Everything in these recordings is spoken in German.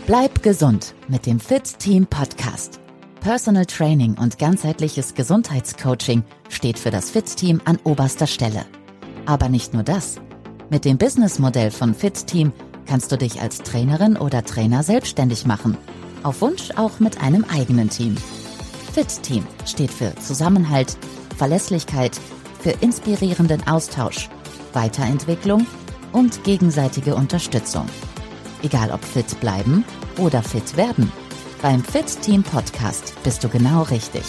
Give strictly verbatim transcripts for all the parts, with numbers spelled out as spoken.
Bleib gesund mit dem Fit Team Podcast. Personal Training und ganzheitliches Gesundheitscoaching steht für das Fit Team an oberster Stelle. Aber nicht nur das. Mit dem Businessmodell von Fit Team kannst du dich als Trainerin oder Trainer selbstständig machen. Auf Wunsch auch mit einem eigenen Team. Fit Team steht für Zusammenhalt, Verlässlichkeit, für inspirierenden Austausch, Weiterentwicklung und gegenseitige Unterstützung. Egal ob fit bleiben oder fit werden. Beim Fit Team Podcast bist du genau richtig.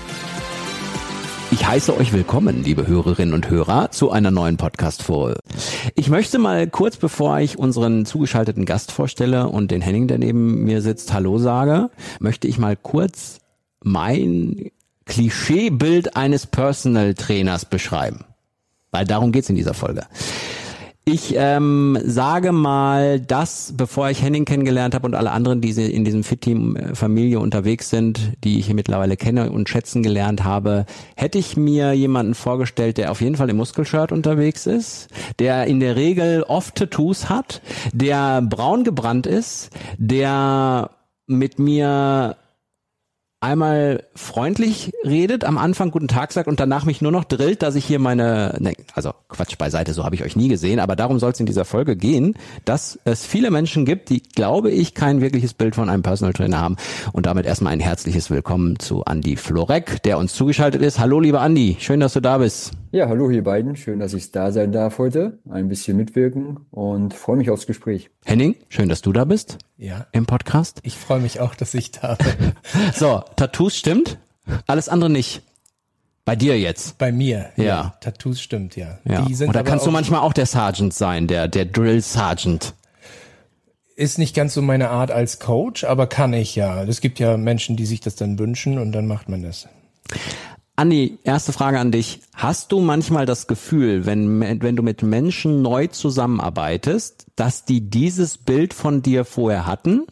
Ich heiße euch willkommen, liebe Hörerinnen und Hörer, zu einer neuen Podcast-Folge. Ich möchte mal kurz, bevor ich unseren zugeschalteten Gast vorstelle und den Henning, der neben mir sitzt, Hallo sage, möchte ich mal kurz mein Klischeebild eines Personal Trainers beschreiben. Weil darum geht's in dieser Folge. Ich ähm, sage mal, dass, bevor ich Henning kennengelernt habe und alle anderen, die in diesem Fit-Team-Familie unterwegs sind, die ich hier mittlerweile kenne und schätzen gelernt habe, hätte ich mir jemanden vorgestellt, der auf jeden Fall im Muskelshirt unterwegs ist, der in der Regel oft Tattoos hat, der braun gebrannt ist, der mit mir einmal freundlich redet, am Anfang guten Tag sagt und danach mich nur noch drillt, dass ich hier meine, ne, also Quatsch beiseite, so habe ich euch nie gesehen, aber darum soll es in dieser Folge gehen, dass es viele Menschen gibt, die, glaube ich, kein wirkliches Bild von einem Personal Trainer haben. Und damit erstmal ein herzliches Willkommen zu Andi Florek, der uns zugeschaltet ist. Hallo, lieber Andi, schön, dass du da bist. Ja, hallo ihr beiden, schön, dass ich da sein darf heute, ein bisschen mitwirken und freue mich aufs Gespräch. Henning, schön, dass du da bist. Ja. Im Podcast. Ich freue mich auch, dass ich da bin. So, Tattoos stimmt, alles andere nicht. Bei dir jetzt. Bei mir, ja. ja. Tattoos stimmt, ja. ja. Die sind Oder aber kannst auch, du manchmal auch der Sergeant sein, der der Drill Sergeant? Ist nicht ganz so meine Art als Coach, aber kann ich ja. Es gibt ja Menschen, die sich das dann wünschen und dann macht man das. Andi, erste Frage an dich. Hast du manchmal das Gefühl, wenn, wenn du mit Menschen neu zusammenarbeitest, dass die dieses Bild von dir vorher hatten?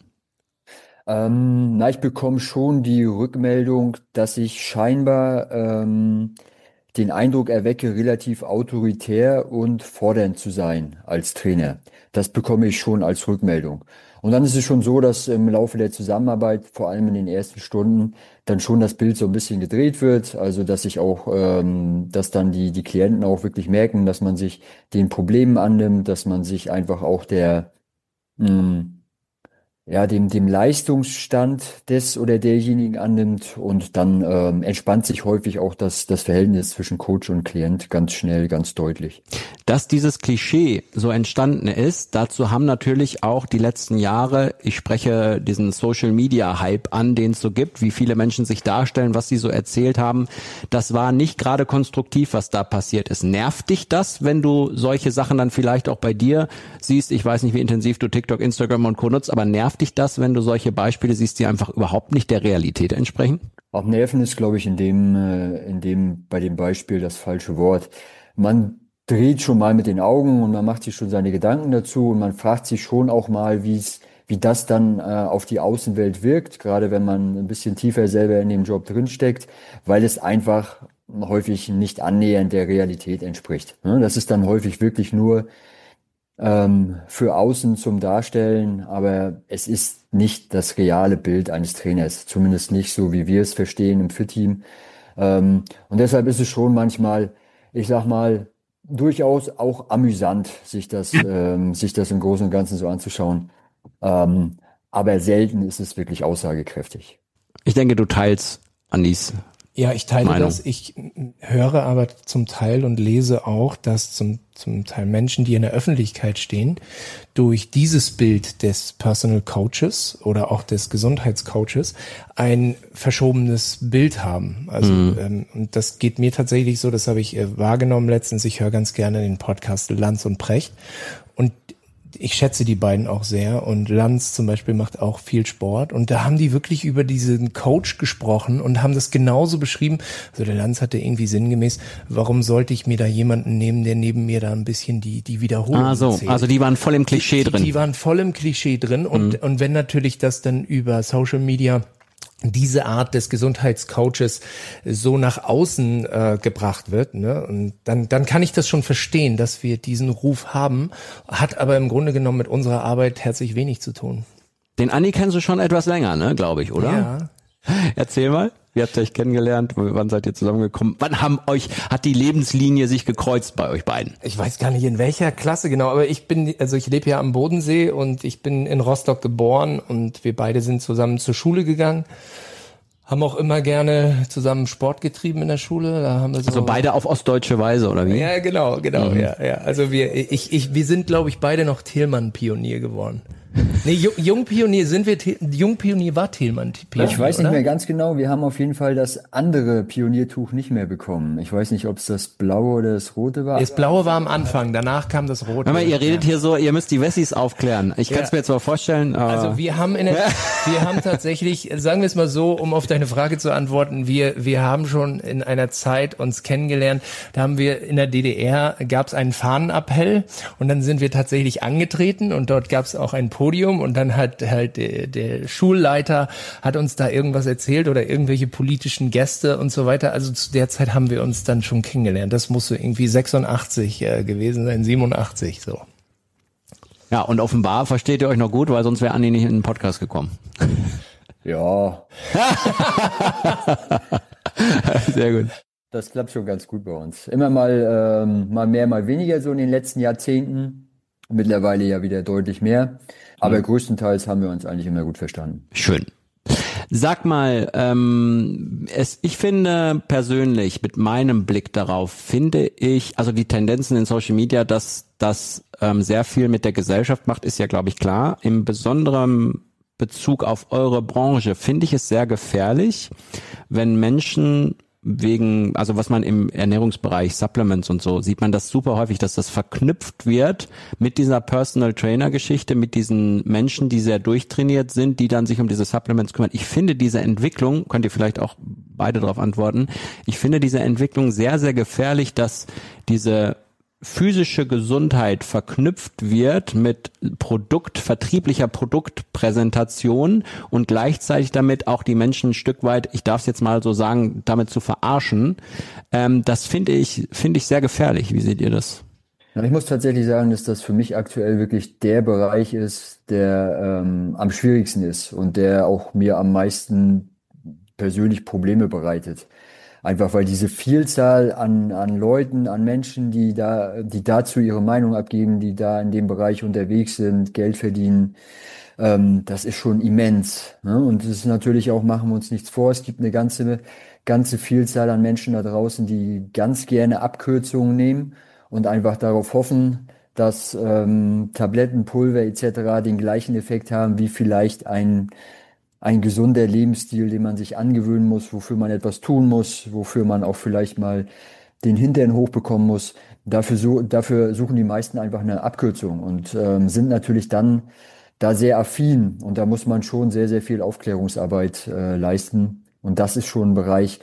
Ähm, na, ich bekomme schon die Rückmeldung, dass ich scheinbar ähm, den Eindruck erwecke, relativ autoritär und fordernd zu sein als Trainer. Das bekomme ich schon als Rückmeldung. Und dann ist es schon so, dass im Laufe der Zusammenarbeit, vor allem in den ersten Stunden, dann schon das Bild so ein bisschen gedreht wird. Also dass ich auch, ähm, dass dann die die Klienten auch wirklich merken, dass man sich den Problemen annimmt, dass man sich einfach auch der mh, ja, dem, dem Leistungsstand des oder derjenigen annimmt und dann ähm, entspannt sich häufig auch das, das Verhältnis zwischen Coach und Klient ganz schnell, ganz deutlich. Dass dieses Klischee so entstanden ist, dazu haben natürlich auch die letzten Jahre, ich spreche diesen Social-Media-Hype an, den es so gibt, wie viele Menschen sich darstellen, was sie so erzählt haben. Das war nicht gerade konstruktiv, was da passiert ist. Nervt dich das, wenn du solche Sachen dann vielleicht auch bei dir siehst? Ich weiß nicht, wie intensiv du TikTok, Instagram und Co. nutzt, aber nervt dich das, wenn du solche Beispiele siehst, die einfach überhaupt nicht der Realität entsprechen? Auch Nerven ist, glaube ich, in dem, äh, in dem, bei dem Beispiel das falsche Wort. Man dreht schon mal mit den Augen und man macht sich schon seine Gedanken dazu und man fragt sich schon auch mal, wie es, wie das dann äh, auf die Außenwelt wirkt, gerade wenn man ein bisschen tiefer selber in dem Job drinsteckt, weil es einfach häufig nicht annähernd der Realität entspricht. Das ist dann häufig wirklich nur ähm, für außen zum Darstellen, aber es ist nicht das reale Bild eines Trainers, zumindest nicht so, wie wir es verstehen im Fit-Team. Ähm, und deshalb ist es schon manchmal, ich sag mal, durchaus auch amüsant, sich das, ähm, sich das im Großen und Ganzen so anzuschauen. Ähm, aber selten ist es wirklich aussagekräftig. Ich denke, du teilst Andis Ja, ich teile Meinung. das. Ich höre aber zum Teil und lese auch, dass zum, zum Teil Menschen, die in der Öffentlichkeit stehen, durch dieses Bild des Personal Coaches oder auch des Gesundheitscoaches ein verschobenes Bild haben. Also mhm. ähm, und das geht mir tatsächlich so, das habe ich äh, wahrgenommen letztens. Ich höre ganz gerne den Podcast Lanz und Precht und ich schätze die beiden auch sehr und Lanz zum Beispiel macht auch viel Sport und da haben die wirklich über diesen Coach gesprochen und haben das genauso beschrieben. Also der Lanz hatte irgendwie sinngemäß, warum sollte ich mir da jemanden nehmen, der neben mir da ein bisschen die die Wiederholung Ah so, erzählt. Also die waren voll im Klischee die, drin. Die, die waren voll im Klischee drin und mhm. und wenn natürlich das dann über Social Media diese Art des Gesundheitscoaches so nach außen äh, gebracht wird, ne? Und dann dann kann ich das schon verstehen, dass wir diesen Ruf haben, hat aber im Grunde genommen mit unserer Arbeit herzlich wenig zu tun. Den Andi kennst du schon etwas länger, ne, glaube ich, oder? Ja. Erzähl mal, wie habt ihr euch kennengelernt? Wann seid ihr zusammengekommen? Wann haben euch, hat die Lebenslinie sich gekreuzt bei euch beiden? Ich weiß gar nicht in welcher Klasse genau, aber ich bin, also ich lebe ja am Bodensee und ich bin in Rostock geboren und wir beide sind zusammen zur Schule gegangen. Haben auch immer gerne zusammen Sport getrieben in der Schule. Da haben wir so also beide auf ostdeutsche Weise, oder wie? Ja, genau, genau, mhm. ja, ja. Also wir, ich, ich, wir sind, glaube ich, beide noch Thielmann-Pionier geworden. Nee, Jungpionier sind wir, Jungpionier war Thielmann Pionier, ich weiß nicht oder? mehr ganz genau, wir haben auf jeden Fall das andere Pioniertuch nicht mehr bekommen. Ich weiß nicht, ob es das blaue oder das rote war. Das blaue war am Anfang, danach kam das rote. Hör mal, ihr redet hier so, ihr müsst die Wessis aufklären. Ich kann es Ja. mir zwar vorstellen, aber Also wir haben in der, wir haben tatsächlich, sagen wir es mal so, um auf deine Frage zu antworten, wir wir haben schon in einer Zeit uns kennengelernt, da haben wir in der D D R, gab es einen Fahnenappell und dann sind wir tatsächlich angetreten und dort gab es auch ein Podium und dann hat halt der, der Schulleiter hat uns da irgendwas erzählt oder irgendwelche politischen Gäste und so weiter. Also zu der Zeit haben wir uns dann schon kennengelernt. Das muss so irgendwie sechsundachtzig äh, gewesen sein, siebenundachtzig so. ja, und offenbar versteht ihr euch noch gut, weil sonst wäre Andi nicht in den Podcast gekommen. Ja, Sehr gut. das klappt schon ganz gut bei uns. Immer mal, ähm, mal mehr, mal weniger so in den letzten Jahrzehnten. Mittlerweile ja wieder deutlich mehr. Aber mhm. größtenteils haben wir uns eigentlich immer gut verstanden. Schön. Sag mal, ähm, es, ich finde persönlich mit meinem Blick darauf, finde ich, also die Tendenzen in Social Media, dass das ähm, sehr viel mit der Gesellschaft macht, ist ja, glaube ich, klar. Im besonderen Bezug auf eure Branche finde ich es sehr gefährlich, wenn Menschen wegen, also was man im Ernährungsbereich, Supplements und so, sieht man das super häufig, dass das verknüpft wird mit dieser Personal Trainer Geschichte, mit diesen Menschen, die sehr durchtrainiert sind, die dann sich um diese Supplements kümmern. Ich finde diese Entwicklung, könnt ihr vielleicht auch beide darauf antworten, ich finde diese Entwicklung sehr, sehr gefährlich, dass diese physische Gesundheit verknüpft wird mit Produkt, vertrieblicher Produktpräsentation und gleichzeitig damit auch die Menschen ein Stück weit, ich darf es jetzt mal so sagen, damit zu verarschen. Ähm, das finde ich, finde ich sehr gefährlich. Wie seht ihr das? Ja, ich muss tatsächlich sagen, dass das für mich aktuell wirklich der Bereich ist, der ähm, am schwierigsten ist und der auch mir am meisten persönlich Probleme bereitet. Einfach weil diese Vielzahl an, an Leuten, an Menschen, die da, die dazu ihre Meinung abgeben, die da in dem Bereich unterwegs sind, Geld verdienen, ähm, das ist schon immens. Ne? Und es ist natürlich auch, machen wir uns nichts vor, es gibt eine ganze, ganze Vielzahl an Menschen da draußen, die ganz gerne Abkürzungen nehmen und einfach darauf hoffen, dass ähm, Tabletten, Pulver et cetera den gleichen Effekt haben wie vielleicht ein ein gesunder Lebensstil, den man sich angewöhnen muss, wofür man etwas tun muss, wofür man auch vielleicht mal den Hintern hochbekommen muss. Dafür, so, dafür suchen die meisten einfach eine Abkürzung und ähm, sind natürlich dann da sehr affin. Und da muss man schon sehr, sehr viel Aufklärungsarbeit äh, leisten. Und das ist schon ein Bereich,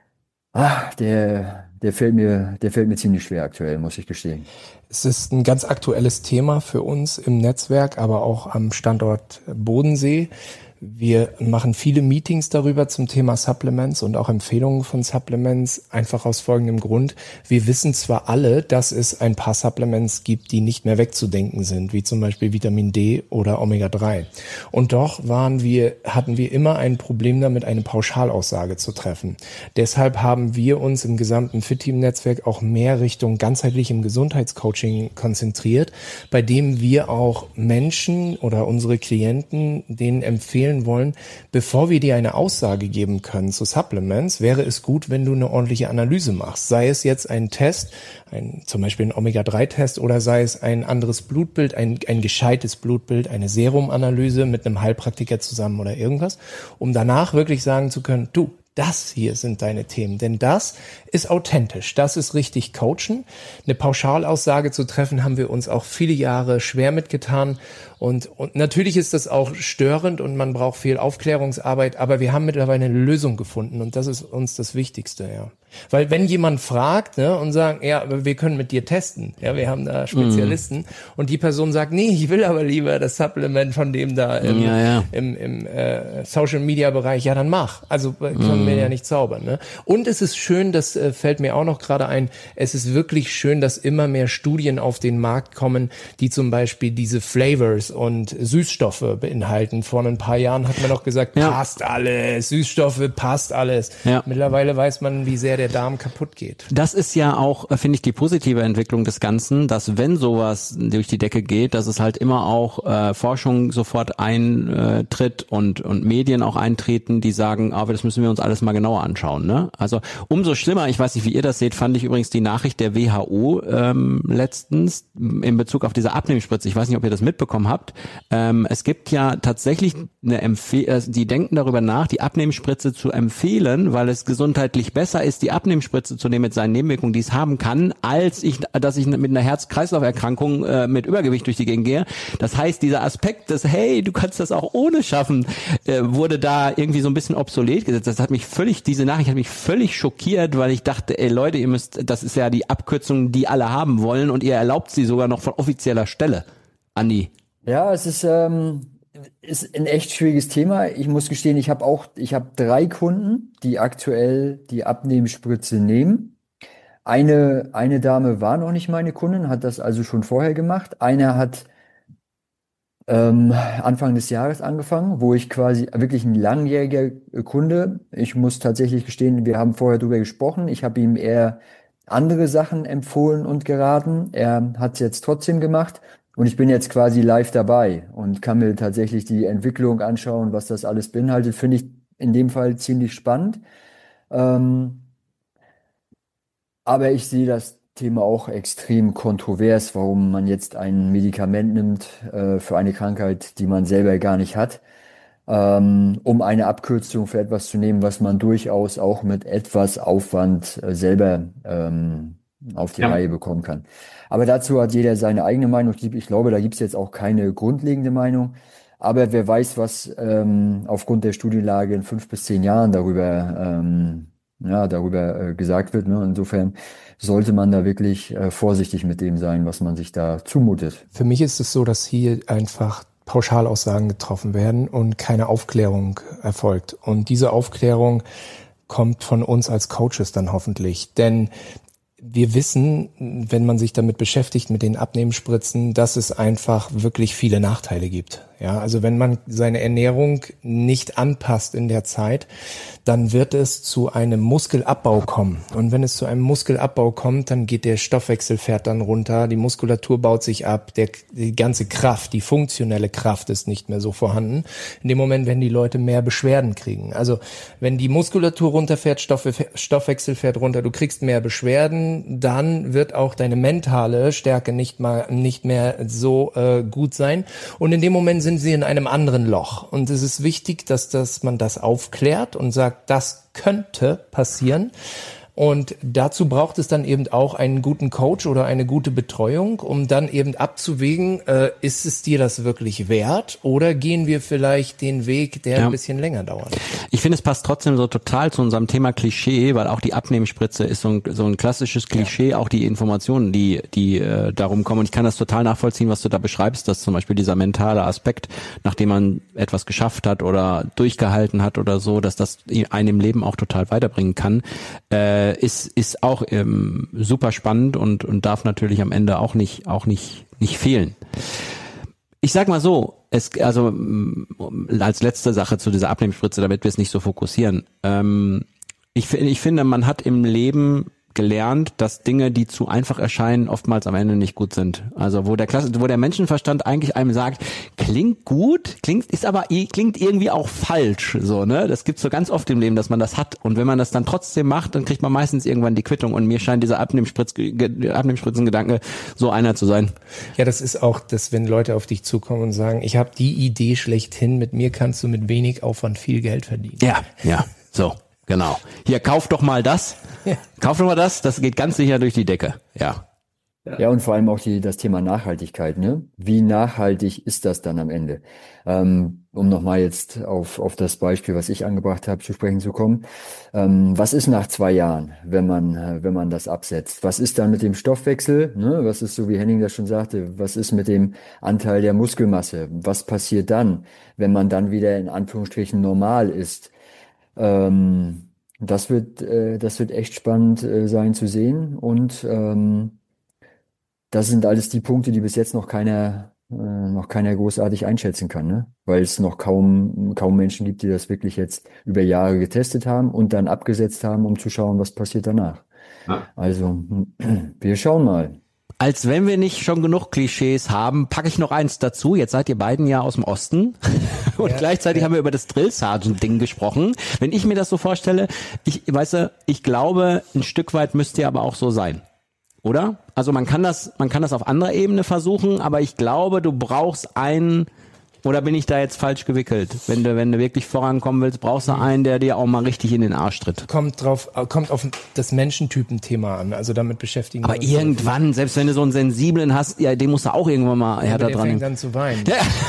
ah, der, der fällt mir, der fällt mir ziemlich schwer aktuell, muss ich gestehen. Es ist ein ganz aktuelles Thema für uns im Netzwerk, aber auch am Standort Bodensee. Wir machen viele Meetings darüber zum Thema Supplements und auch Empfehlungen von Supplements, einfach aus folgendem Grund. Wir wissen zwar alle, dass es ein paar Supplements gibt, die nicht mehr wegzudenken sind, wie zum Beispiel Vitamin D oder Omega drei. Und doch waren wir, hatten wir immer ein Problem damit, eine Pauschalaussage zu treffen. Deshalb haben wir uns im gesamten Fit-Team-Netzwerk auch mehr Richtung ganzheitlichem Gesundheitscoaching konzentriert, bei dem wir auch Menschen oder unsere Klienten denen empfehlen wollen, bevor wir dir eine Aussage geben können zu Supplements, wäre es gut, wenn du eine ordentliche Analyse machst. Sei es jetzt ein Test, ein, zum Beispiel ein Omega drei Test oder sei es ein anderes Blutbild, ein, ein gescheites Blutbild, eine Serumanalyse mit einem Heilpraktiker zusammen oder irgendwas, um danach wirklich sagen zu können, du, das hier sind deine Themen, denn das ist authentisch, das ist richtig coachen. Eine Pauschalaussage zu treffen, haben wir uns auch viele Jahre schwer mitgetan und, und natürlich ist das auch störend und man braucht viel Aufklärungsarbeit, aber wir haben mittlerweile eine Lösung gefunden und das ist uns das Wichtigste, ja. Weil wenn jemand fragt, ne, und sagt, ja, aber wir können mit dir testen, ja, wir haben da Spezialisten, mm. und die Person sagt, nee, ich will aber lieber das Supplement von dem da im, ja, ja. im, im äh, Social-Media-Bereich, ja, dann mach. Also können mm. wir ja nicht zaubern. Ne? Und es ist schön, das äh, fällt mir auch noch gerade ein, es ist wirklich schön, dass immer mehr Studien auf den Markt kommen, die zum Beispiel diese Flavors und Süßstoffe beinhalten. Vor ein paar Jahren hat man doch gesagt, ja. passt alles, Süßstoffe, passt alles. Ja. Mittlerweile weiß man, wie sehr der Darm kaputt geht. Das ist ja auch, finde ich, die positive Entwicklung des Ganzen, dass wenn sowas durch die Decke geht, dass es halt immer auch äh, Forschung sofort eintritt und und Medien auch eintreten, die sagen, aber das müssen wir uns alles mal genauer anschauen. Ne? Also umso schlimmer, ich weiß nicht, wie ihr das seht, fand ich übrigens die Nachricht der W H O ähm, letztens in Bezug auf diese Abnehmspritze. Ich weiß nicht, ob ihr das mitbekommen habt. Ähm, es gibt ja tatsächlich eine Empfehlung, die denken darüber nach, die Abnehmspritze zu empfehlen, weil es gesundheitlich besser ist, die Abnehmspritze zu nehmen mit seinen Nebenwirkungen, die es haben kann, als ich, dass ich mit einer Herz-Kreislauf-Erkrankung äh, mit Übergewicht durch die Gegend gehe. Das heißt, dieser Aspekt des, hey, du kannst das auch ohne schaffen, äh, wurde da irgendwie so ein bisschen obsolet gesetzt. Das hat mich völlig, diese Nachricht hat mich völlig schockiert, weil ich dachte, ey Leute, ihr müsst, das ist ja die Abkürzung, die alle haben wollen, und ihr erlaubt sie sogar noch von offizieller Stelle. Andi. Ja, es ist, ähm, ist ein echt schwieriges Thema. Ich muss gestehen, ich habe auch, ich habe drei Kunden, die aktuell die Abnehmspritze nehmen. Eine, eine Dame war noch nicht meine Kundin, hat das also schon vorher gemacht. Eine hat ähm, Anfang des Jahres angefangen, wo ich quasi wirklich ein langjähriger Kunde. Ich muss tatsächlich gestehen, wir haben vorher drüber gesprochen. Ich habe ihm eher andere Sachen empfohlen und geraten. Er hat es jetzt trotzdem gemacht. Und ich bin jetzt quasi live dabei und kann mir tatsächlich die Entwicklung anschauen, was das alles beinhaltet. Finde ich in dem Fall ziemlich spannend. Ähm, aber ich sehe das Thema auch extrem kontrovers, warum man jetzt ein Medikament nimmt äh, für eine Krankheit, die man selber gar nicht hat, ähm, um eine Abkürzung für etwas zu nehmen, was man durchaus auch mit etwas Aufwand äh, selber ähm, auf die ja. Reihe bekommen kann. Aber dazu hat jeder seine eigene Meinung. Ich glaube, da gibt es jetzt auch keine grundlegende Meinung. Aber wer weiß, was ähm, aufgrund der Studienlage in fünf bis zehn Jahren darüber, ähm, ja, darüber äh, gesagt wird. Ne? Insofern sollte man da wirklich äh, vorsichtig mit dem sein, was man sich da zumutet. Für mich ist es so, dass hier einfach Pauschalaussagen getroffen werden und keine Aufklärung erfolgt. Und diese Aufklärung kommt von uns als Coaches dann hoffentlich. Denn wir wissen, wenn man sich damit beschäftigt, mit den Abnehmspritzen, dass es einfach wirklich viele Nachteile gibt. Ja, also wenn man seine Ernährung nicht anpasst in der Zeit, dann wird es zu einem Muskelabbau kommen. Und wenn es zu einem Muskelabbau kommt, dann geht der Stoffwechsel fährt dann runter, die Muskulatur baut sich ab, der, die ganze Kraft, die funktionelle Kraft ist nicht mehr so vorhanden. In dem Moment werden die Leute mehr Beschwerden kriegen. Also wenn die Muskulatur runterfährt, Stoff, Stoffwechsel fährt runter, du kriegst mehr Beschwerden, dann wird auch deine mentale Stärke nicht mal nicht mehr so äh, gut sein. Und in dem Moment sind sie in einem anderen Loch. Und es ist wichtig, dass, dass man das aufklärt und sagt, das könnte passieren. Und dazu braucht es dann eben auch einen guten Coach oder eine gute Betreuung, um dann eben abzuwägen, äh, ist es dir das wirklich wert oder gehen wir vielleicht den Weg, der ja. ein bisschen länger dauert? Ich finde, es passt trotzdem so total zu unserem Thema Klischee, weil auch die Abnehmspritze ist so ein, so ein klassisches Klischee, ja. auch die Informationen, die die äh, darum kommen. Und ich kann das total nachvollziehen, was du da beschreibst, dass zum Beispiel dieser mentale Aspekt, nachdem man etwas geschafft hat oder durchgehalten hat oder so, dass das einen im Leben auch total weiterbringen kann. Äh, ist ist auch ähm, super spannend und und darf natürlich am Ende auch nicht auch nicht nicht fehlen. Ich sag mal so, es also als letzte Sache zu dieser Abnehmspritze, damit wir es nicht so fokussieren. Ähm, ich ich finde, man hat im Leben gelernt, dass Dinge, die zu einfach erscheinen, oftmals am Ende nicht gut sind. Also wo der Klasse, wo der Menschenverstand eigentlich einem sagt, klingt gut, klingt ist aber klingt irgendwie auch falsch, so, ne? Das gibt's so ganz oft im Leben, dass man das hat, und wenn man das dann trotzdem macht, dann kriegt man meistens irgendwann die Quittung, und mir scheint dieser Abnehmspritz Abnehmspritzengedanke so einer zu sein. Ja, das ist auch, dass wenn Leute auf dich zukommen und sagen, ich habe die Idee schlechthin, mit mir kannst du mit wenig Aufwand viel Geld verdienen. Ja, ja, so. Genau. Hier, kauf doch mal das. Ja. Kauf doch mal das, das geht ganz sicher durch die Decke. Ja. Ja, und vor allem auch die, das Thema Nachhaltigkeit, ne? Wie nachhaltig ist das dann am Ende? Ähm, um nochmal jetzt auf, auf das Beispiel, was ich angebracht habe, zu sprechen zu kommen. Ähm, was ist nach zwei Jahren, wenn man, äh, wenn man das absetzt? Was ist dann mit dem Stoffwechsel? Ne? Was ist, so wie Henning das schon sagte, was ist mit dem Anteil der Muskelmasse? Was passiert dann, wenn man dann wieder in Anführungsstrichen normal ist? Ähm, das wird, äh, das wird echt spannend, äh, sein zu sehen und, ähm, das sind alles die Punkte, die bis jetzt noch keiner, äh, noch keiner großartig einschätzen kann, ne? Weil es noch kaum, kaum Menschen gibt, die das wirklich jetzt über Jahre getestet haben und dann abgesetzt haben, um zu schauen, was passiert danach. Ja. Also, wir schauen mal. Als wenn wir nicht schon genug Klischees haben, packe ich noch eins dazu. Jetzt seid ihr beiden ja aus dem Osten und Ja, gleichzeitig ja. haben wir über das Drill Sergeant Ding gesprochen. Wenn ich mir das so vorstelle, ich, weißt du, ich glaube, ein Stück weit müsst ihr aber auch so sein. Oder? Also man kann das, man kann das auf anderer Ebene versuchen, aber ich glaube, du brauchst einen, oder bin ich da jetzt falsch gewickelt? Wenn du, wenn du wirklich vorankommen willst, brauchst du einen, der dir auch mal richtig in den Arsch tritt. Kommt drauf, kommt auf das Menschentypen-Thema an. Also damit beschäftigen Aber wir uns. irgendwann, selbst wenn du so einen sensiblen hast, ja, den musst du auch irgendwann mal Ja, härter aber der dran. fängt dann zu weinen.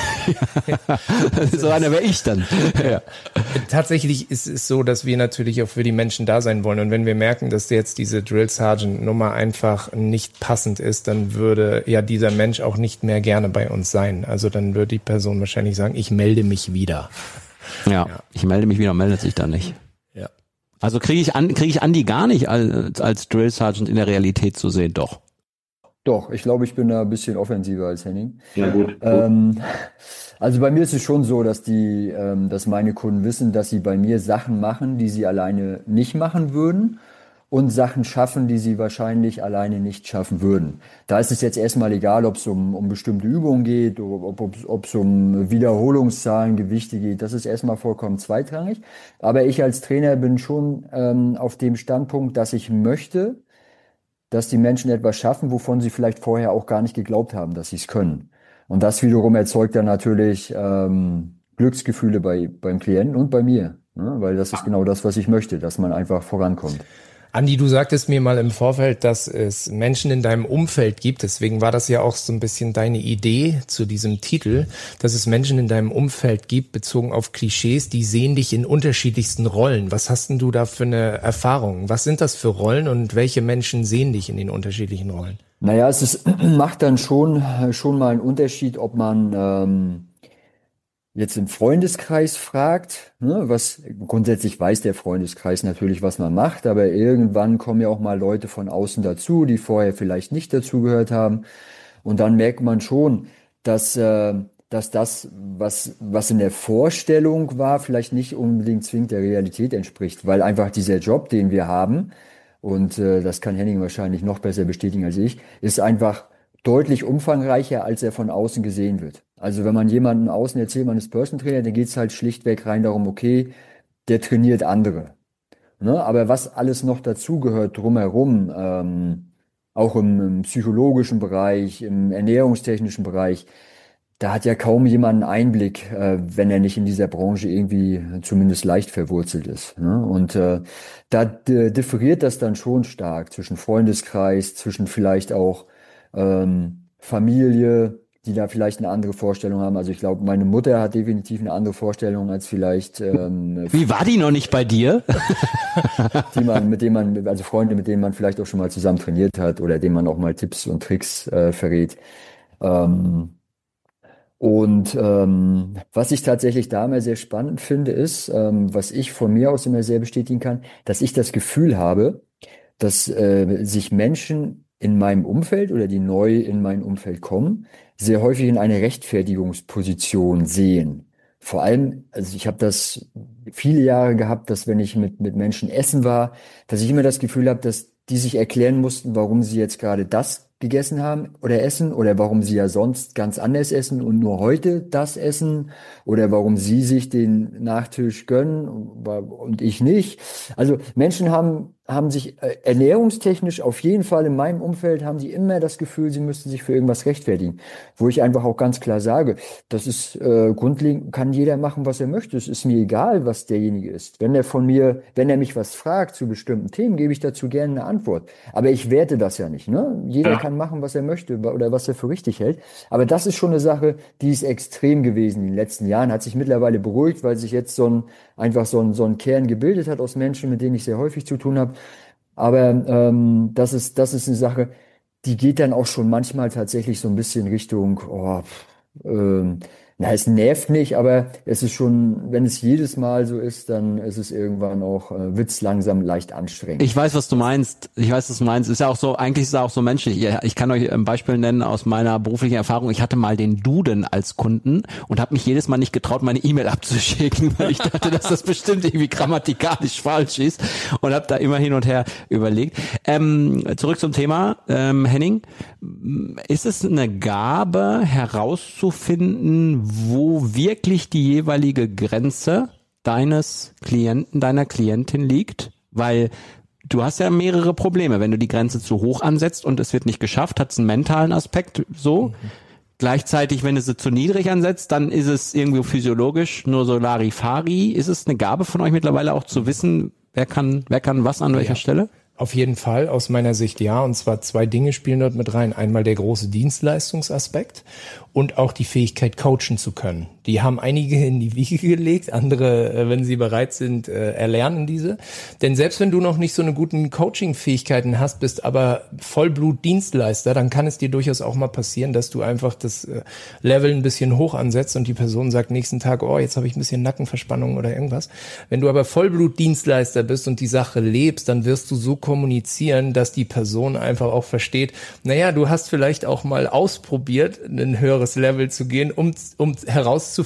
Ja. So einer wäre ich dann. Ja. Tatsächlich ist es so, dass wir natürlich auch für die Menschen da sein wollen. Und wenn wir merken, dass jetzt diese Drill Sergeant Nummer einfach nicht passend ist, dann würde ja dieser Mensch auch nicht mehr gerne bei uns sein. Also dann würde die Person wahrscheinlich sagen, ich melde mich wieder. Ja, Ja. ich melde mich wieder, meldet sich dann nicht. Ja. Also kriege ich an, kriege ich Andi gar nicht als, als Drill Sergeant in der Realität zu sehen, doch. Doch, ich glaube, ich bin da ein bisschen offensiver als Henning. Ja, gut. Ähm, also bei mir ist es schon so, dass die, ähm, dass meine Kunden wissen, dass sie bei mir Sachen machen, die sie alleine nicht machen würden und Sachen schaffen, die sie wahrscheinlich alleine nicht schaffen würden. Da ist es jetzt erstmal egal, ob es um, um bestimmte Übungen geht, ob, ob, ob es um Wiederholungszahlen, Gewichte geht. Das ist erstmal vollkommen zweitrangig. Aber ich als Trainer bin schon ähm, auf dem Standpunkt, dass ich möchte, dass die Menschen etwas schaffen, wovon sie vielleicht vorher auch gar nicht geglaubt haben, dass sie es können. Und das wiederum erzeugt dann natürlich ähm, Glücksgefühle bei, beim Klienten und bei mir, ne? Weil das ist genau das, was ich möchte, dass man einfach vorankommt. Andi, du sagtest mir mal im Vorfeld, dass es Menschen in deinem Umfeld gibt, deswegen war das ja auch so ein bisschen deine Idee zu diesem Titel, dass es Menschen in deinem Umfeld gibt, bezogen auf Klischees, die sehen dich in unterschiedlichsten Rollen. Was hast denn du da für eine Erfahrung? Was sind das für Rollen und welche Menschen sehen dich in den unterschiedlichen Rollen? Naja, es ist, macht dann schon, schon mal einen Unterschied, ob man ähm, jetzt im Freundeskreis fragt, ne, was grundsätzlich weiß der Freundeskreis natürlich, was man macht, aber irgendwann kommen ja auch mal Leute von außen dazu, die vorher vielleicht nicht dazugehört haben. Und dann merkt man schon, dass, äh, dass das, was, was in der Vorstellung war, vielleicht nicht unbedingt zwingend der Realität entspricht, weil einfach dieser Job, den wir haben, und äh, das kann Henning wahrscheinlich noch besser bestätigen als ich, ist einfach deutlich umfangreicher, als er von außen gesehen wird. Also wenn man jemanden außen erzählt, man ist Personal Trainer, dann geht es halt schlichtweg rein darum, okay, der trainiert andere. Ne? Aber was alles noch dazugehört drumherum, ähm, auch im, im psychologischen Bereich, im ernährungstechnischen Bereich, da hat ja kaum jemand einen Einblick, äh, wenn er nicht in dieser Branche irgendwie zumindest leicht verwurzelt ist. Ne? Und äh, da d- differiert das dann schon stark zwischen Freundeskreis, zwischen vielleicht auch ähm, Familie, die da vielleicht eine andere Vorstellung haben. Also ich glaube, meine Mutter hat definitiv eine andere Vorstellung als vielleicht ähm, Wie war die noch nicht bei dir? die man, mit denen man, also Freunde, mit denen man vielleicht auch schon mal zusammen trainiert hat oder denen man auch mal Tipps und Tricks äh, verrät. Ähm, und ähm, was ich tatsächlich da immer sehr spannend finde, ist, ähm, was ich von mir aus immer sehr bestätigen kann, dass ich das Gefühl habe, dass äh, sich Menschen in meinem Umfeld oder die neu in mein Umfeld kommen, sehr häufig in eine Rechtfertigungsposition sehen. Vor allem, also ich habe das viele Jahre gehabt, dass wenn ich mit, mit Menschen essen war, dass ich immer das Gefühl habe, dass die sich erklären mussten, warum sie jetzt gerade das gegessen haben oder essen oder warum sie ja sonst ganz anders essen und nur heute das essen oder warum sie sich den Nachtisch gönnen und ich nicht. Also Menschen haben haben sich äh, ernährungstechnisch auf jeden Fall in meinem Umfeld haben sie immer das Gefühl, sie müssten sich für irgendwas rechtfertigen. Wo ich einfach auch ganz klar sage, das ist äh, grundlegend, kann jeder machen, was er möchte. Es ist mir egal, was derjenige ist. Wenn er von mir, wenn er mich was fragt zu bestimmten Themen, gebe ich dazu gerne eine Antwort. Aber ich werte das ja nicht, ne? Jeder Ja. kann machen, was er möchte oder was er für richtig hält. Aber das ist schon eine Sache, die ist extrem gewesen in den letzten Jahren, hat sich mittlerweile beruhigt, weil sich jetzt so ein, einfach so ein, so ein Kern gebildet hat aus Menschen, mit denen ich sehr häufig zu tun habe. Aber ähm, das ist, das ist eine Sache, die geht dann auch schon manchmal tatsächlich so ein bisschen Richtung, oh, ähm, na, es nervt nicht, aber es ist schon, wenn es jedes Mal so ist, dann ist es irgendwann auch, äh, wird's langsam leicht anstrengend. Ich weiß, was du meinst. Ich weiß, was du meinst. Ist ja auch so, eigentlich ist es auch so menschlich. Ja, ich kann euch ein Beispiel nennen aus meiner beruflichen Erfahrung. Ich hatte mal den Duden als Kunden und habe mich jedes Mal nicht getraut, meine E-Mail abzuschicken, weil ich dachte, dass das bestimmt irgendwie grammatikalisch falsch ist und habe da immer hin und her überlegt. Ähm, zurück zum Thema, ähm, Henning. Ist es eine Gabe, herauszufinden, wo wirklich die jeweilige Grenze deines Klienten, deiner Klientin liegt? Weil du hast ja mehrere Probleme. Wenn du die Grenze zu hoch ansetzt und es wird nicht geschafft, hat es einen mentalen Aspekt so. Mhm. Gleichzeitig, wenn du sie zu niedrig ansetzt, dann ist es irgendwie physiologisch nur so Larifari. Ist es eine Gabe von euch mittlerweile auch zu wissen, wer kann, wer kann was an welcher Ja. Stelle? Auf jeden Fall, aus meiner Sicht ja. Und zwar zwei Dinge spielen dort mit rein. Einmal der große Dienstleistungsaspekt und auch die Fähigkeit, coachen zu können. Die haben einige in die Wiege gelegt, andere, wenn sie bereit sind, erlernen diese. Denn selbst wenn du noch nicht so eine guten Coaching-Fähigkeiten hast, bist aber Vollblut-Dienstleister, dann kann es dir durchaus auch mal passieren, dass du einfach das Level ein bisschen hoch ansetzt und die Person sagt nächsten Tag, oh, jetzt habe ich ein bisschen Nackenverspannung oder irgendwas. Wenn du aber Vollblut-Dienstleister bist und die Sache lebst, dann wirst du so kommunizieren, dass die Person einfach auch versteht, naja, du hast vielleicht auch mal ausprobiert, ein höheres Level zu gehen, um, um herauszufinden,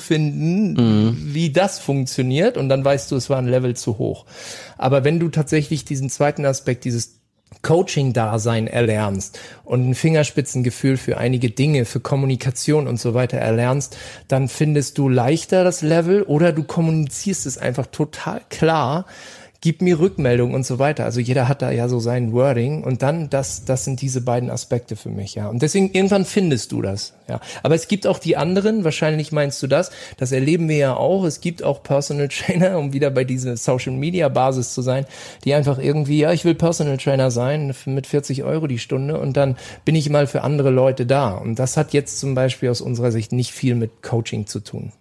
mhm. wie das funktioniert, und dann weißt du, es war ein Level zu hoch. Aber wenn du tatsächlich diesen zweiten Aspekt, dieses Coaching-Dasein erlernst und ein Fingerspitzengefühl für einige Dinge, für Kommunikation und so weiter erlernst, dann findest du leichter das Level oder du kommunizierst es einfach total klar, gib mir Rückmeldung und so weiter. Also jeder hat da ja so sein Wording und dann, das, das sind diese beiden Aspekte für mich, ja. Und deswegen, irgendwann findest du das, ja. Aber es gibt auch die anderen, wahrscheinlich meinst du das, das erleben wir ja auch. Es gibt auch Personal Trainer, um wieder bei dieser Social Media Basis zu sein, die einfach irgendwie, ja, ich will Personal Trainer sein mit vierzig Euro die Stunde und dann bin ich mal für andere Leute da. Und das hat jetzt zum Beispiel aus unserer Sicht nicht viel mit Coaching zu tun.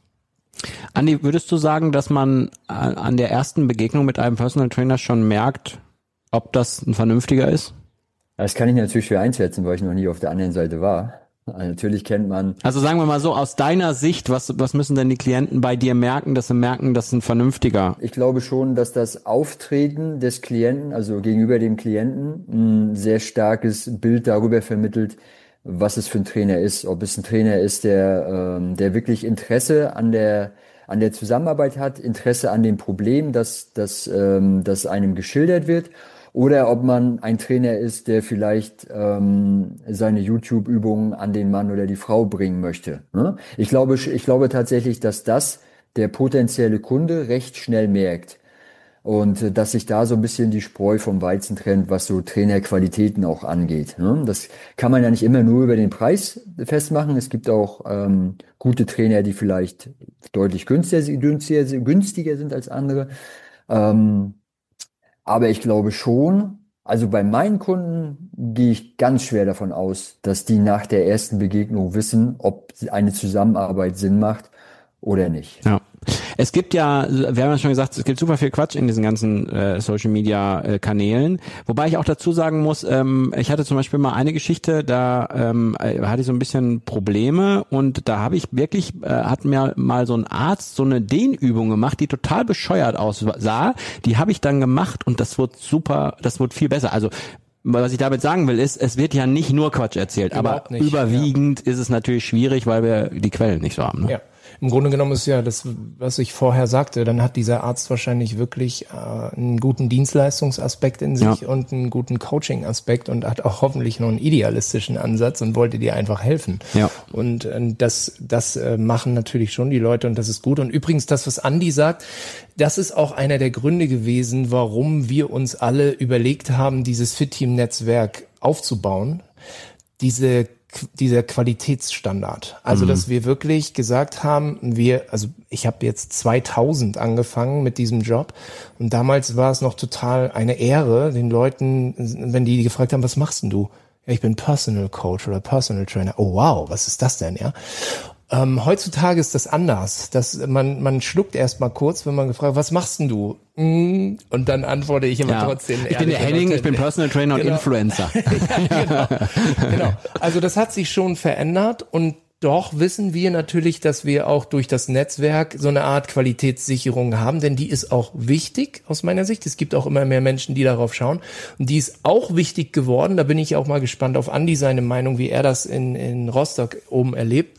Andi, würdest du sagen, dass man an der ersten Begegnung mit einem Personal Trainer schon merkt, ob das ein vernünftiger ist? Das kann ich natürlich schwer einschätzen, weil ich noch nie auf der anderen Seite war. Also natürlich kennt man... Also sagen wir mal so, aus deiner Sicht, was, was müssen denn die Klienten bei dir merken, dass sie merken, das ist ein vernünftiger? Ich glaube schon, dass das Auftreten des Klienten, also gegenüber dem Klienten, ein sehr starkes Bild darüber vermittelt, was es für ein Trainer ist. Ob es ein Trainer ist, der, ähm, der wirklich Interesse an der, an der Zusammenarbeit hat, Interesse an dem Problem, das, das, ähm, das einem geschildert wird, oder ob man ein Trainer ist, der vielleicht ähm, seine YouTube-Übungen an den Mann oder die Frau bringen möchte. Ne? Ich glaube, ich glaube tatsächlich, dass das der potenzielle Kunde recht schnell merkt. Und dass sich da so ein bisschen die Spreu vom Weizen trennt, was so Trainerqualitäten auch angeht. Ne? Das kann man ja nicht immer nur über den Preis festmachen. Es gibt auch ähm, gute Trainer, die vielleicht deutlich günstiger, günstiger, günstiger sind als andere. Ähm, aber ich glaube schon, also bei meinen Kunden gehe ich ganz schwer davon aus, dass die nach der ersten Begegnung wissen, ob eine Zusammenarbeit Sinn macht oder nicht. Ja. Es gibt ja, wir haben ja schon gesagt, es gibt super viel Quatsch in diesen ganzen äh, Social Media äh, Kanälen, wobei ich auch dazu sagen muss, ähm, ich hatte zum Beispiel mal eine Geschichte, da ähm, hatte ich so ein bisschen Probleme und da habe ich wirklich, äh, hat mir mal so ein Arzt so eine Dehnübung gemacht, die total bescheuert aussah, die habe ich dann gemacht und das wurde super, das wurde viel besser, also was ich damit sagen will, ist, es wird ja nicht nur Quatsch erzählt, Überhaupt aber nicht, überwiegend ja. ist es natürlich schwierig, weil wir die Quellen nicht so haben. Ne? Ja. Im Grunde genommen ist ja das, was ich vorher sagte, dann hat dieser Arzt wahrscheinlich wirklich äh, einen guten Dienstleistungsaspekt in sich ja. und einen guten Coaching-Aspekt und hat auch hoffentlich noch einen idealistischen Ansatz und wollte dir einfach helfen. Ja. Und äh, das, das äh, machen natürlich schon die Leute und das ist gut. Und übrigens, das, was Andi sagt, das ist auch einer der Gründe gewesen, warum wir uns alle überlegt haben, dieses Fit-Team-Netzwerk aufzubauen. Diese dieser Qualitätsstandard. Also, mhm. dass wir wirklich gesagt haben, wir, also ich habe jetzt zweitausend angefangen mit diesem Job und damals war es noch total eine Ehre, den Leuten, wenn die gefragt haben, was machst denn du? Ja, ich bin Personal Coach oder Personal Trainer. Oh wow, was ist das denn, ja? Ähm, heutzutage ist das anders. Das, man, man schluckt erst mal kurz, wenn man gefragt, was machst denn du? Und dann antworte ich immer ja. trotzdem. Ich bin der Henning, ich bin Personal Trainer und genau. Influencer. ja, genau. genau. Also das hat sich schon verändert und doch wissen wir natürlich, dass wir auch durch das Netzwerk so eine Art Qualitätssicherung haben, denn die ist auch wichtig aus meiner Sicht. Es gibt auch immer mehr Menschen, die darauf schauen. Und die ist auch wichtig geworden. Da bin ich auch mal gespannt auf Andi, seine Meinung, wie er das in, in Rostock oben erlebt.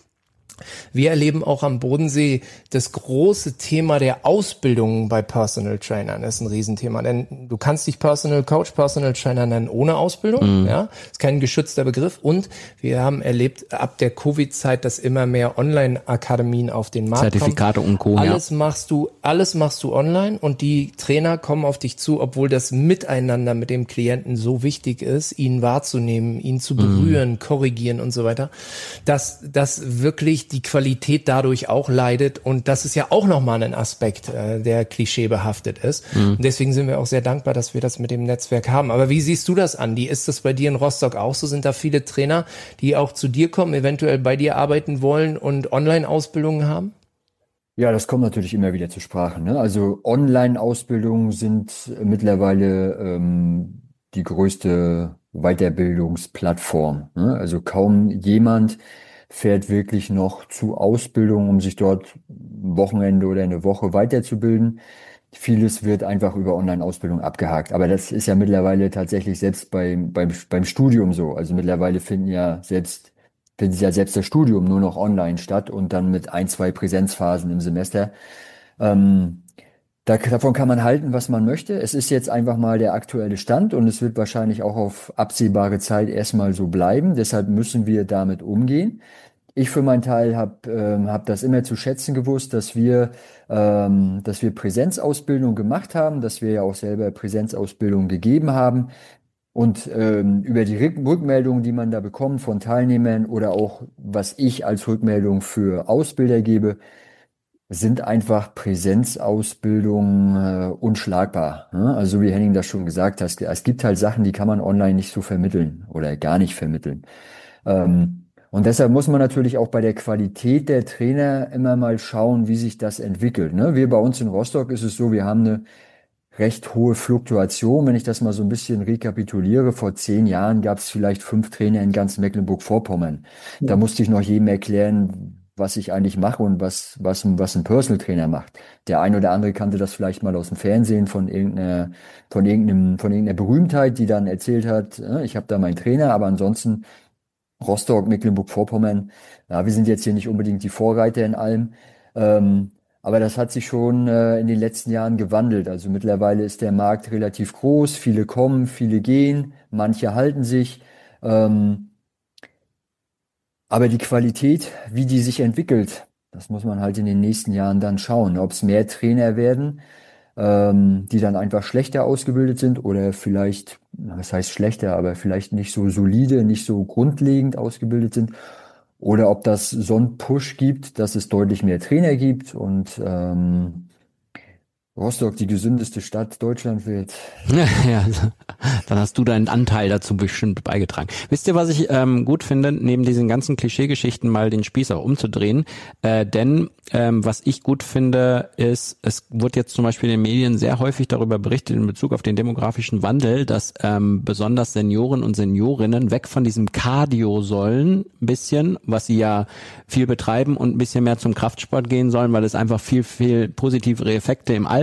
Wir erleben auch am Bodensee das große Thema der Ausbildung bei Personal Trainern. Das ist ein Riesenthema, denn du kannst dich Personal Coach, Personal Trainer nennen ohne Ausbildung. Mhm. Ja, ist kein geschützter Begriff. Und wir haben erlebt ab der Covid-Zeit, dass immer mehr Online-Akademien auf den Markt Zertifikate kommen. und Co. Alles ja. machst du, alles machst du online und die Trainer kommen auf dich zu, obwohl das Miteinander mit dem Klienten so wichtig ist, ihn wahrzunehmen, ihn zu berühren, mhm. korrigieren und so weiter, dass das wirklich die Qualität dadurch auch leidet und das ist ja auch nochmal ein Aspekt, äh, der klischeebehaftet ist. Mhm. Und deswegen sind wir auch sehr dankbar, dass wir das mit dem Netzwerk haben. Aber wie siehst du das, Andi? Ist das bei dir in Rostock auch so? Sind da viele Trainer, die auch zu dir kommen, eventuell bei dir arbeiten wollen und Online-Ausbildungen haben? Ja, das kommt natürlich immer wieder zur Sprache, ne? Also Online-Ausbildungen sind mittlerweile ähm, die größte Weiterbildungsplattform, ne? Also kaum jemand fährt wirklich noch zu Ausbildung, um sich dort ein Wochenende oder eine Woche weiterzubilden. Vieles wird einfach über Online-Ausbildung abgehakt. Aber das ist ja mittlerweile tatsächlich selbst beim, beim, beim Studium so. Also mittlerweile finden ja selbst, findet ja selbst das Studium nur noch online statt und dann mit ein, zwei Präsenzphasen im Semester. Ähm, Da, davon kann man halten, was man möchte. Es ist jetzt einfach mal der aktuelle Stand und es wird wahrscheinlich auch auf absehbare Zeit erstmal so bleiben. Deshalb müssen wir damit umgehen. Ich für meinen Teil habe ähm, hab das immer zu schätzen gewusst, dass wir, ähm, dass wir Präsenzausbildung gemacht haben, dass wir ja auch selber Präsenzausbildung gegeben haben. Und ähm, über die Rück- Rückmeldungen, die man da bekommt von Teilnehmern oder auch was ich als Rückmeldung für Ausbilder gebe, sind einfach Präsenzausbildungen äh, unschlagbar. Ne? Also wie Henning das schon gesagt hat, es gibt halt Sachen, die kann man online nicht so vermitteln oder gar nicht vermitteln. Ähm, und deshalb muss man natürlich auch bei der Qualität der Trainer immer mal schauen, wie sich das entwickelt. Ne? Wir bei uns in Rostock ist es so, wir haben eine recht hohe Fluktuation. Wenn ich das mal so ein bisschen rekapituliere, vor zehn Jahren gab es vielleicht fünf Trainer in ganz Mecklenburg-Vorpommern. Ja. Da musste ich noch jedem erklären, was ich eigentlich mache und was, was, was ein Personal Trainer macht. Der ein oder andere kannte das vielleicht mal aus dem Fernsehen von irgendeiner, von irgendeinem, von irgendeiner Berühmtheit, die dann erzählt hat, ich habe da meinen Trainer, aber ansonsten Rostock, Mecklenburg-Vorpommern, ja, wir sind jetzt hier nicht unbedingt die Vorreiter in allem, ähm, aber das hat sich schon äh, in den letzten Jahren gewandelt. Also mittlerweile ist der Markt relativ groß, viele kommen, viele gehen, manche halten sich, ähm, aber die Qualität, wie die sich entwickelt, das muss man halt in den nächsten Jahren dann schauen, ob es mehr Trainer werden, ähm, die dann einfach schlechter ausgebildet sind oder vielleicht, was heißt schlechter, aber vielleicht nicht so solide, nicht so grundlegend ausgebildet sind. Oder ob das so einen Push gibt, dass es deutlich mehr Trainer gibt und ähm, Rostock die gesündeste Stadt Deutschland wird. Ja, dann hast du deinen Anteil dazu bestimmt beigetragen. Wisst ihr, was ich ähm, gut finde, neben diesen ganzen Klischeegeschichten mal den Spieß auch umzudrehen? Äh, denn ähm, was ich gut finde, ist, es wurde jetzt zum Beispiel in den Medien sehr häufig darüber berichtet in Bezug auf den demografischen Wandel, dass ähm, besonders Senioren und Seniorinnen weg von diesem Cardio sollen, ein bisschen, was sie ja viel betreiben und ein bisschen mehr zum Kraftsport gehen sollen, weil es einfach viel, viel positivere Effekte im Alltag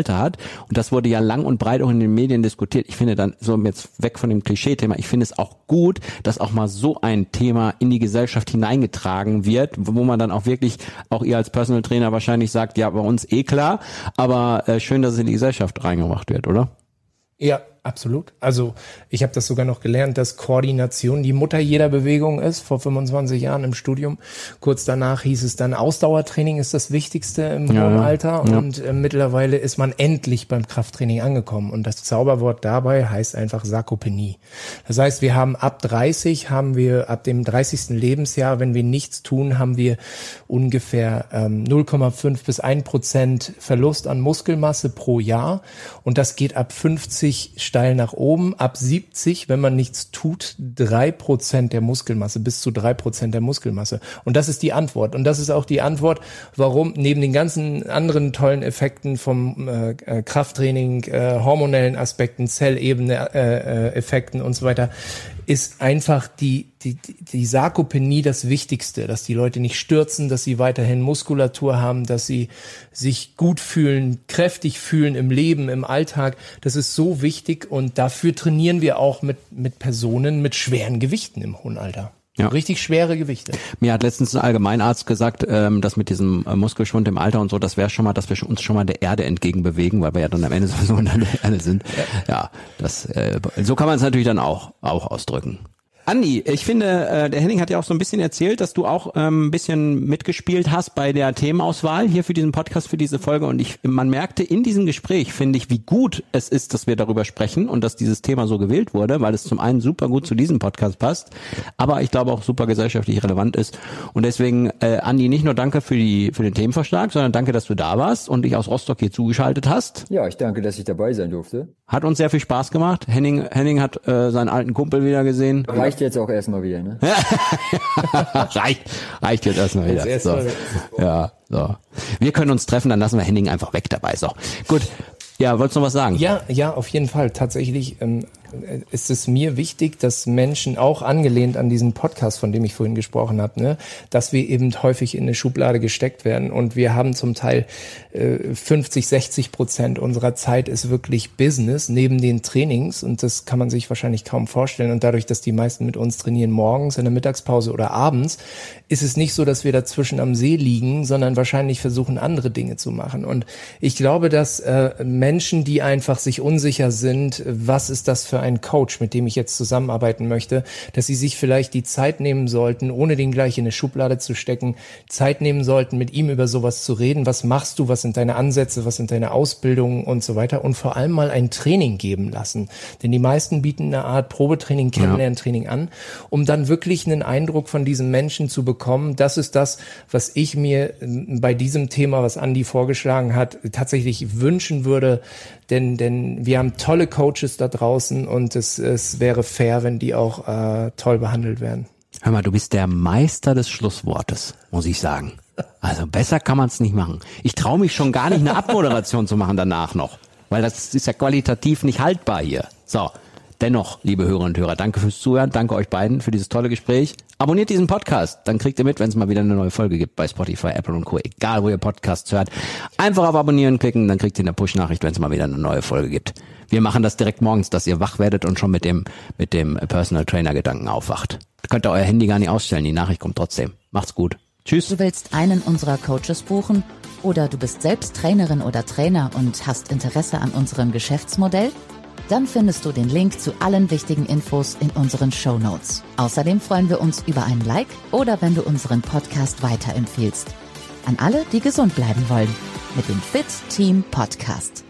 Seite hat. Und das wurde ja lang und breit auch in den Medien diskutiert. Ich finde dann, so jetzt weg von dem Klischee-Thema, ich finde es auch gut, dass auch mal so ein Thema in die Gesellschaft hineingetragen wird, wo man dann auch wirklich, auch ihr als Personal Trainer wahrscheinlich sagt, ja, bei uns eh klar, aber äh, schön, dass es in die Gesellschaft reingemacht wird, oder? Ja, absolut. Also ich habe das sogar noch gelernt, dass Koordination die Mutter jeder Bewegung ist, vor fünfundzwanzig Jahren im Studium. Kurz danach hieß es dann, Ausdauertraining ist das Wichtigste im ja, hohen Alter ja. und äh, mittlerweile ist man endlich beim Krafttraining angekommen und das Zauberwort dabei heißt einfach Sarkopenie. Das heißt, wir haben ab dreißig, haben wir ab dem dreißigsten Lebensjahr, wenn wir nichts tun, haben wir ungefähr ähm, null Komma fünf bis ein Prozent Verlust an Muskelmasse pro Jahr und das geht ab fünfzig steil nach oben, ab siebzig, wenn man nichts tut, drei Prozent der Muskelmasse, bis zu drei Prozent der Muskelmasse. Und das ist die Antwort. Und das ist auch die Antwort, warum neben den ganzen anderen tollen Effekten vom äh, Krafttraining, äh, hormonellen Aspekten, Zellebene, äh, äh, Effekten und so weiter, ist einfach die, die, die Sarkopenie das Wichtigste, dass die Leute nicht stürzen, dass sie weiterhin Muskulatur haben, dass sie sich gut fühlen, kräftig fühlen im Leben, im Alltag. Das ist so wichtig und dafür trainieren wir auch mit, mit Personen mit schweren Gewichten im hohen Alter. Ja. Richtig schwere Gewichte. Mir hat letztens ein Allgemeinarzt gesagt, ähm, dass mit diesem äh, Muskelschwund im Alter und so, das wäre schon mal, dass wir uns schon mal der Erde entgegenbewegen, weil wir ja dann am Ende sowieso unter der Erde sind. Ja, ja das äh, so kann man es natürlich dann auch auch ausdrücken. Andi, ich finde, äh, der Henning hat ja auch so ein bisschen erzählt, dass du auch ähm, ein bisschen mitgespielt hast bei der Themenauswahl hier für diesen Podcast, für diese Folge. Und ich, man merkte in diesem Gespräch, finde ich, wie gut es ist, dass wir darüber sprechen und dass dieses Thema so gewählt wurde, weil es zum einen super gut zu diesem Podcast passt, aber ich glaube auch super gesellschaftlich relevant ist. Und deswegen, äh, Andi, nicht nur danke für die für den Themenvorschlag, sondern danke, dass du da warst und dich aus Rostock hier zugeschaltet hast. Ja, ich danke, dass ich dabei sein durfte. Hat uns sehr viel Spaß gemacht. Henning, Henning hat äh, seinen alten Kumpel wieder gesehen. Reicht jetzt auch erstmal wieder, ne? reicht, reicht jetzt erstmal wieder. So. Ja, so. Wir können uns treffen, dann lassen wir Henning einfach weg dabei. So, gut. Ja, wolltest du noch was sagen? Ja, ja, auf jeden Fall. Tatsächlich ähm, ist es mir wichtig, dass Menschen, auch angelehnt an diesen Podcast, von dem ich vorhin gesprochen habe, ne, dass wir eben häufig in eine Schublade gesteckt werden. Und wir haben zum Teil äh, fünfzig, sechzig Prozent unserer Zeit ist wirklich Business neben den Trainings. Und das kann man sich wahrscheinlich kaum vorstellen. Und dadurch, dass die meisten mit uns trainieren morgens, in der Mittagspause oder abends, ist es nicht so, dass wir dazwischen am See liegen, sondern wahrscheinlich versuchen, andere Dinge zu machen. Und ich glaube, dass äh, Menschen, die einfach sich unsicher sind, was ist das für ein Coach, mit dem ich jetzt zusammenarbeiten möchte, dass sie sich vielleicht die Zeit nehmen sollten, ohne den gleich in eine Schublade zu stecken, Zeit nehmen sollten, mit ihm über sowas zu reden. Was machst du? Was sind deine Ansätze? Was sind deine Ausbildungen und so weiter? Und vor allem mal ein Training geben lassen. Denn die meisten bieten eine Art Probetraining, Kennenlerntraining an, um dann wirklich einen Eindruck von diesem Menschen zu bekommen. Das ist das, was ich mir bei diesem Thema, was Andi vorgeschlagen hat, tatsächlich wünschen würde. Denn, denn wir haben tolle Coaches da draußen und es, es wäre fair, wenn die auch äh, toll behandelt werden. Hör mal, du bist der Meister des Schlusswortes, muss ich sagen. Also besser kann man es nicht machen. Ich traue mich schon gar nicht, eine Abmoderation zu machen danach noch, weil das ist ja qualitativ nicht haltbar hier. So, dennoch, liebe Hörerinnen und Hörer, danke fürs Zuhören, danke euch beiden für dieses tolle Gespräch. Abonniert diesen Podcast, dann kriegt ihr mit, wenn es mal wieder eine neue Folge gibt bei Spotify, Apple und Co. Egal, wo ihr Podcasts hört. Einfach auf Abonnieren klicken, dann kriegt ihr eine Push-Nachricht, wenn es mal wieder eine neue Folge gibt. Wir machen das direkt morgens, dass ihr wach werdet und schon mit dem mit dem Personal Trainer Gedanken aufwacht. Könnt ihr euer Handy gar nicht ausstellen, die Nachricht kommt trotzdem. Macht's gut. Tschüss. Du willst einen unserer Coaches buchen oder du bist selbst Trainerin oder Trainer und hast Interesse an unserem Geschäftsmodell? Dann findest du den Link zu allen wichtigen Infos in unseren Shownotes. Außerdem freuen wir uns über ein Like oder wenn du unseren Podcast weiterempfiehlst. An alle, die gesund bleiben wollen. Mit dem Fit Team Podcast.